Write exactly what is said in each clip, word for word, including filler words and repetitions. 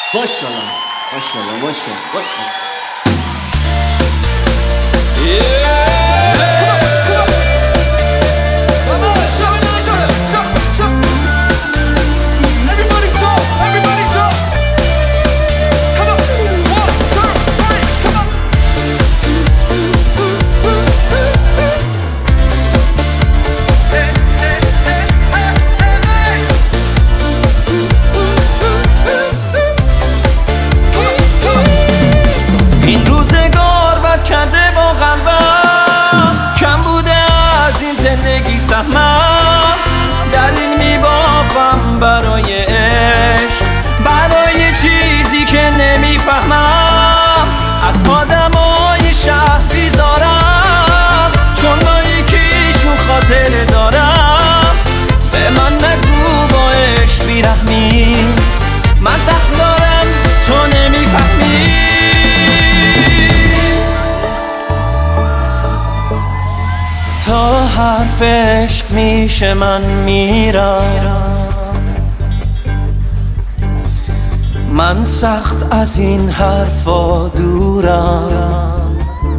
ماشاءالله ماشاءالله ماشاءالله ماشاءالله. دلیل میبافم برای عشق، برای چیزی که نمیفهمم. از آدمای شهر بیزارم، چون با یکیشون خاطره دارم. به من نگو با عشق بیرحمی، من زخم دارم تو نمیفهمی. تا حرف عشق میشه من میرم، من سخت از این حرفا دورم.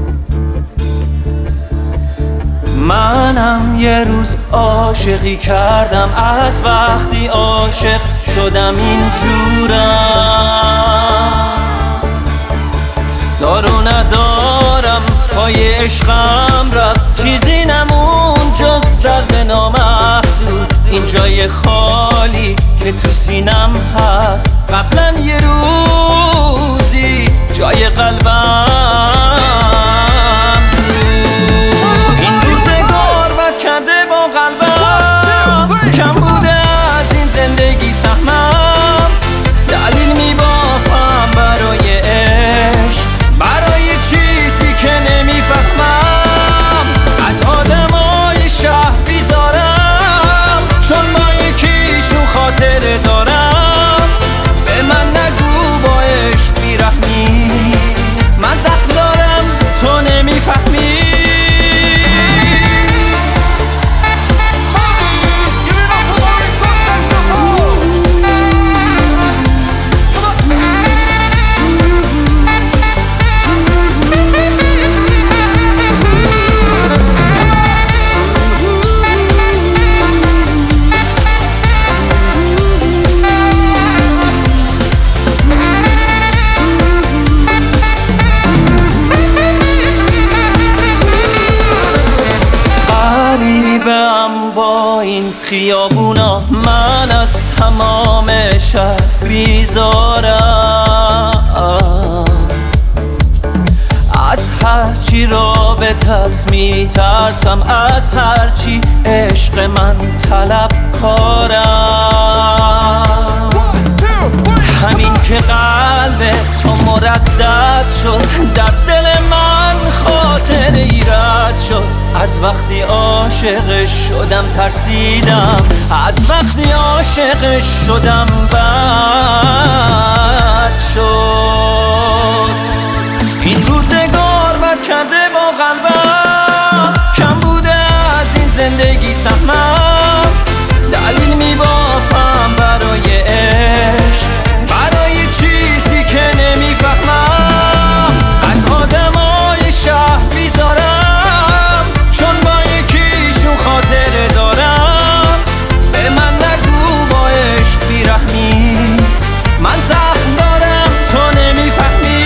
منم یه روز عاشقی کردم، از وقتی عاشق شدم اینجورم. دارو ندارم پای عشقم رفت، چیزی نمون جز درد نامحدود. این جای خالی که تو سینم هست، قبلا یه روزی جای قلبم بود. این روزگار بد کرده با قلبم، کم بوده از این زندگی سهمم. دلیل میبافم برای عشق، برای چیزی که نمیفهمم. از آدمای شهر بیزارم، چون با یکیشون خاطره دارم. به من نگو با عشق بیرحمی، من زخم دارم تو نمیفهمی. غریبم با این خیابونا، من از تمام شهر بیزارم. از هرچی رابطه است میترسم، از هرچی عشق من طلب کارم. همین که قلب تو مردد شد، در دل من خاطر ایراد شد. از وقتی عاشق شدم ترسیدم، از وقتی عاشق شدم بد شد. این روزگار بد کرده با قلبم، کم بوده از این زندگی سهمم. دلیل میبافم برای عشق، برای چیزی که نمیفهمم. از آدمای شهر بیزارم، چون با یکیشون خاطره دارم. به من نگو با عشق بیرحمی، من زخم دارم تو نمیفهمی.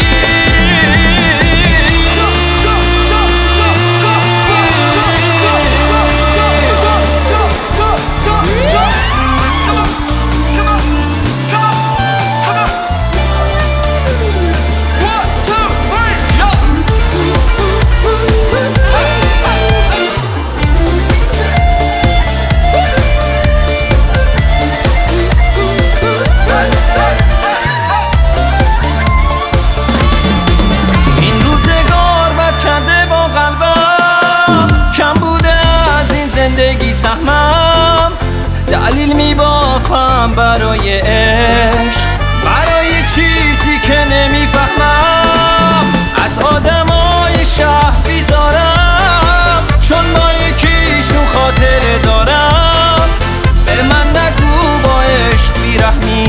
دلیل میبافم برای عشق، برای چیزی که نمیفهمم. از آدمای شهر بیزارم، چون با یکیشون خاطره دارم. به من نگو با عشق بیرحمی،